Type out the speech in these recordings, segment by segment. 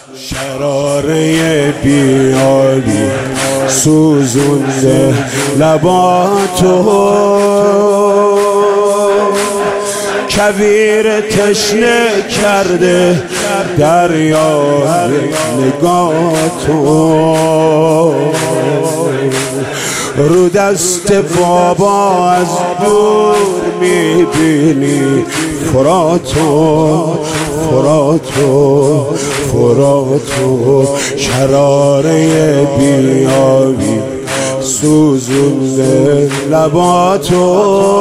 شراره بیابی سوزونده لباتو، کویر تشنه کرده دریای نگاتو. رو دست بابا از دور میبینی فراتو فراتو فراتو، شراره بیابی سوزونده لباتو،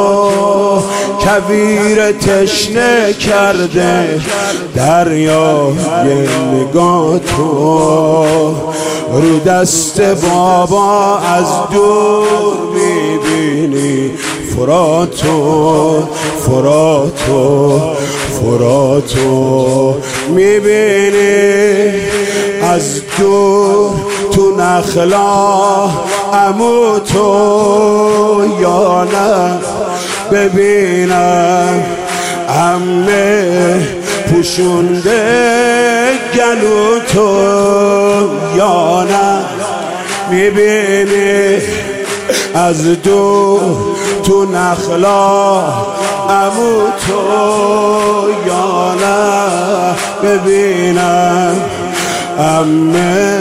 کویر تشنه کرده دریای نگاتو. رو دست بابا از دور میبینی فراتو فراتو فراتو، میبینی از دور تو نخلا عمو تو، یا نه ببینم عمه پوشونده گلو تو، یا نه میبینی از دور تو نخلا عمو تو، یا نه ببینم عمه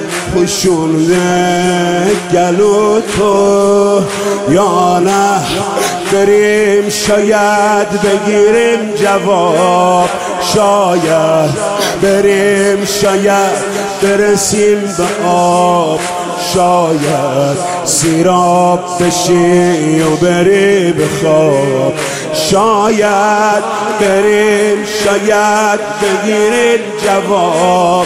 پوشونده گلو تو، یا نه بریم شاید بگیریم جواب، شاید بریم شاید برسیم به آب، شاید سیراب بشی و بری به خواب، شاید بریم شاید بگیریم جواب،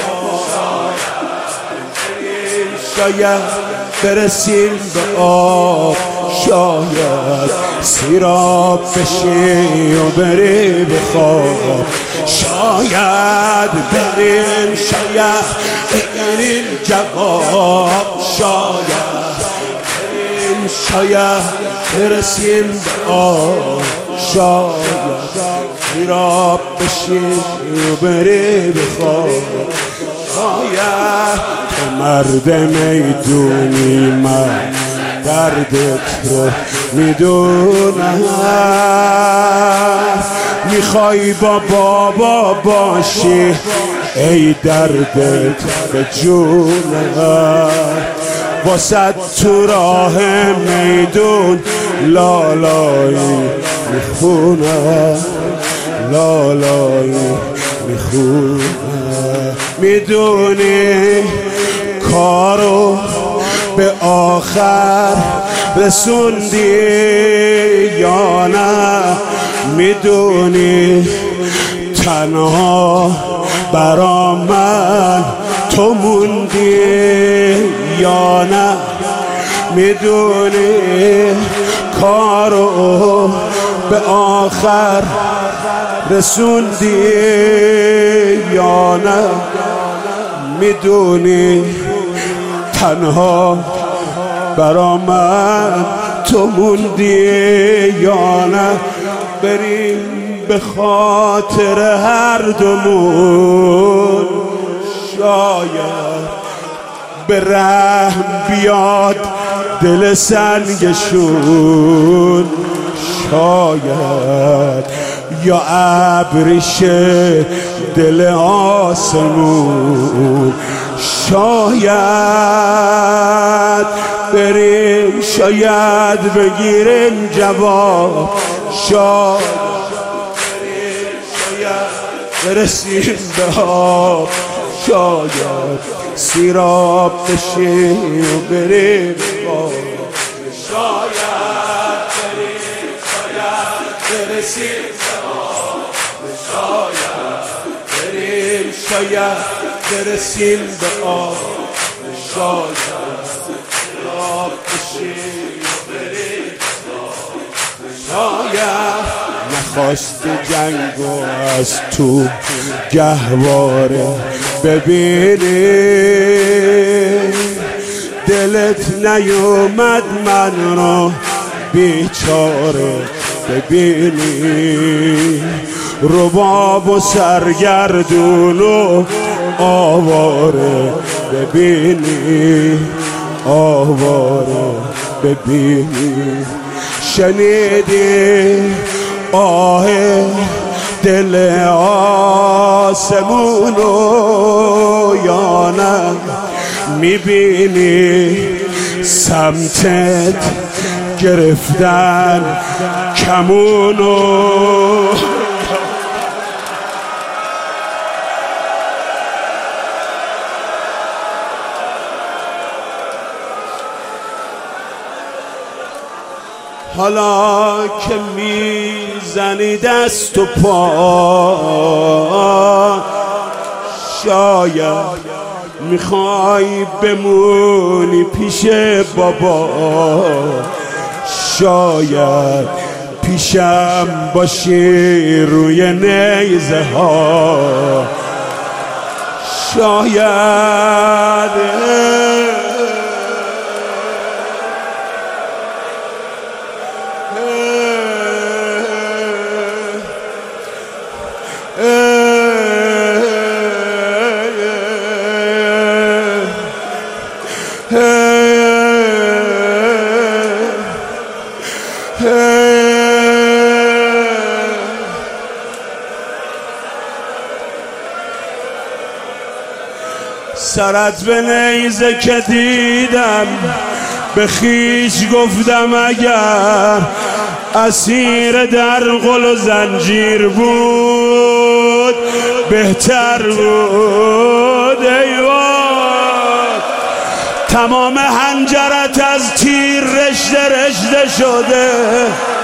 شاید برسیم به آب، شاید سیراب بشی و بری به خواب، شاید بریم شاید بگیریم جواب، شاید بریم شاید برسیم به آب، شاید سیراب بشی و بری به خواب. شاید تو مرد میدونی من دردت رو میدونم، میخوای با بابا باشی ای دردت به جونم، واسه تو راه میدون لالایی میخونم، لالایی میخونم. میدونی کارو به آخر رسوندی یا نه، میدونی تنها برا من تو موندی یا نه، میدونی کارو به آخر رسوندی یا نه، میدونی تنها برا من تو موندی یا نه. بریم به خاطر هر دومون شاید به رحم بیاد دل سنگشون، شاید یا ابریشه دل آسمون، شاید بریم شاید بگیریم جواب، شاید بریم شاید برسیم به آب، شاید سیراب بشیم و بریم آب، شاید بریم شاید برسیم به آب، شاید بریم شاید برسیم به آب، شاید سیراب بشیم و بریم آب، شاید نخواست جنگو از تو گهواره ببینی، دلت نیومد من رو بیچاره ببینی، رباب و سرگردون و آواره ببینی، آواره ببینی. شنیدی آه دل آسمونو یا نه؟ میبینی سمتت گرفتن کمونو. حالا که میزنی دست و پا، شاید میخوای بمونی پیش بابا، شاید پیشم باشی روی نیزه ها، شاید سرت به نیزه که دیدم به خیش گفتم اگر اسیر در قل و زنجیر بود بهتر بود. ایوان تمام حنجرت از تیر رشته رشته شده،